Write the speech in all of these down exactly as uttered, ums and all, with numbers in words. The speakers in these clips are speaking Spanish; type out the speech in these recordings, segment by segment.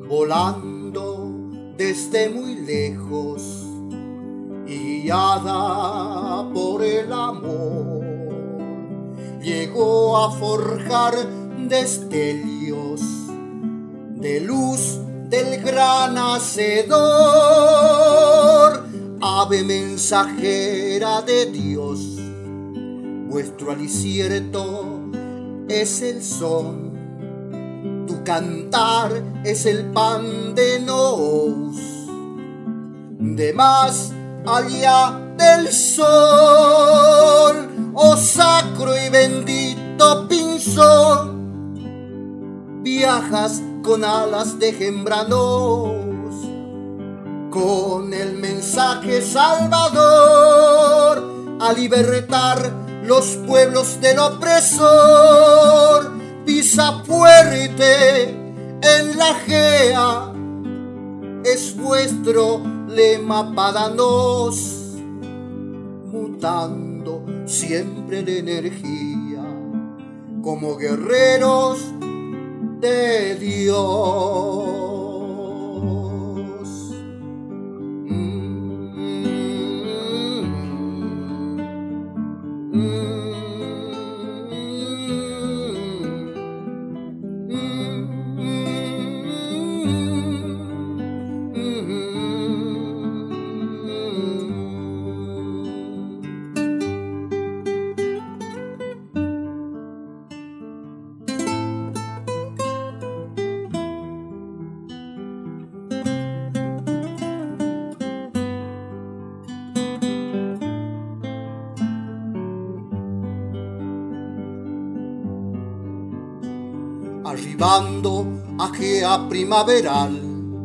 volando desde muy lejos y guiada por el amor, llegó a forjar destellos de luz del gran hacedor. Ave mensajera de Dios, vuestro alicierto es el son, tu cantar es el pan de Nous, de más allá del sol, oh sacro y bendito pinzón, viajas con alas de gembranos, con el mensaje salvador, a libertar los pueblos del opresor. Pisa fuerte en la Gea, es vuestro lema para nos, mutando siempre de energía como guerreros de Dios. Arribando a Gea primaveral,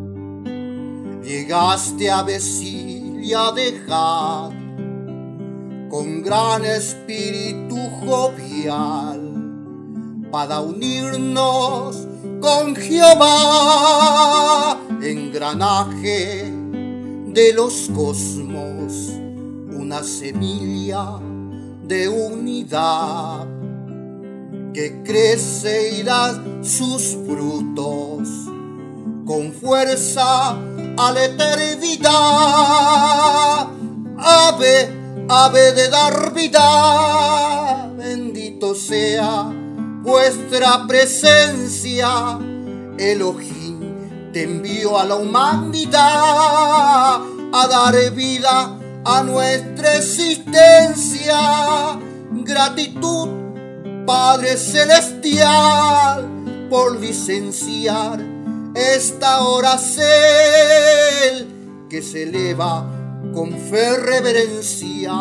llegaste a Vesilia de Jad, con gran espíritu jovial, para unirnos con Jehová, engranaje de los cosmos, una semilla de unidad que crece y da sus frutos con fuerza a la eternidad. Ave, ave de dar vida, bendito sea vuestra presencia. Elohim te envió a la humanidad a dar vida a nuestra existencia. Gratitud, Padre Celestial, por licenciar esta hora cel que se eleva con fe reverencial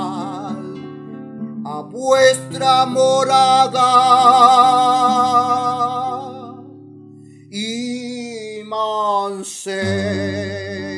a vuestra morada y mancé.